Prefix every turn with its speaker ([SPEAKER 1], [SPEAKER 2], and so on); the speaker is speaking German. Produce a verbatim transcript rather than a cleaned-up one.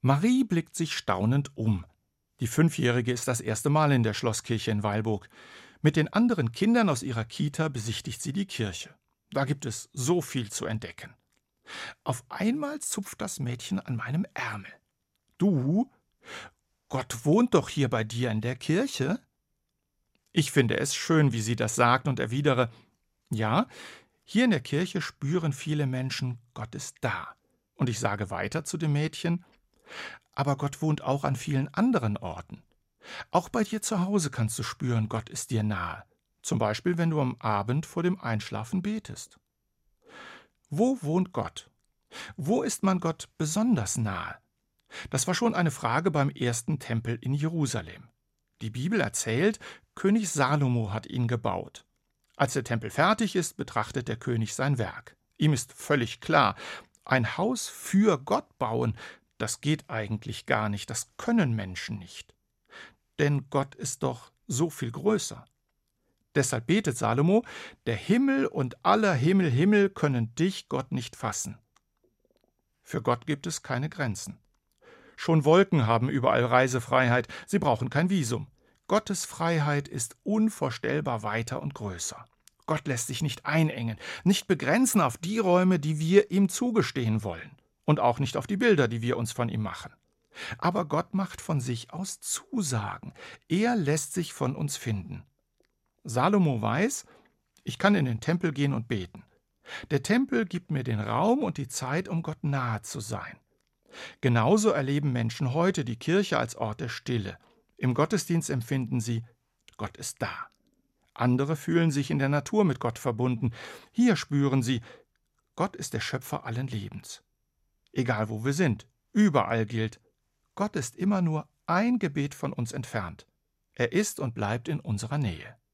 [SPEAKER 1] Marie blickt sich staunend um. Die Fünfjährige ist das erste Mal in der Schlosskirche in Weilburg. Mit den anderen Kindern aus ihrer Kita besichtigt sie die Kirche. Da gibt es so viel zu entdecken. Auf einmal zupft das Mädchen an meinem Ärmel. »Du? Gott wohnt doch hier bei dir in der Kirche?« Ich finde es schön, wie sie das sagt, und erwidere: »Ja, hier in der Kirche spüren viele Menschen, Gott ist da.« Und ich sage weiter zu dem Mädchen: »Aber Gott wohnt auch an vielen anderen Orten. Auch bei dir zu Hause kannst du spüren, Gott ist dir nahe. Zum Beispiel, wenn du am Abend vor dem Einschlafen betest.« Wo wohnt Gott? Wo ist man Gott besonders nahe? Das war schon eine Frage beim ersten Tempel in Jerusalem. Die Bibel erzählt, König Salomo hat ihn gebaut. Als der Tempel fertig ist, betrachtet der König sein Werk. Ihm ist völlig klar, ein Haus für Gott bauen, das geht eigentlich gar nicht, das können Menschen nicht. Denn Gott ist doch so viel größer. Deshalb betet Salomo: Der Himmel und aller Himmel, Himmel können dich, Gott, nicht fassen. Für Gott gibt es keine Grenzen. Schon Wolken haben überall Reisefreiheit, sie brauchen kein Visum. Gottes Freiheit ist unvorstellbar weiter und größer. Gott lässt sich nicht einengen, nicht begrenzen auf die Räume, die wir ihm zugestehen wollen, und auch nicht auf die Bilder, die wir uns von ihm machen. Aber Gott macht von sich aus Zusagen. Er lässt sich von uns finden. Salomo weiß, ich kann in den Tempel gehen und beten. Der Tempel gibt mir den Raum und die Zeit, um Gott nahe zu sein. Genauso erleben Menschen heute die Kirche als Ort der Stille. Im Gottesdienst empfinden sie, Gott ist da. Andere fühlen sich in der Natur mit Gott verbunden. Hier spüren sie, Gott ist der Schöpfer allen Lebens. Egal wo wir sind, überall gilt, Gott ist immer nur ein Gebet von uns entfernt. Er ist und bleibt in unserer Nähe.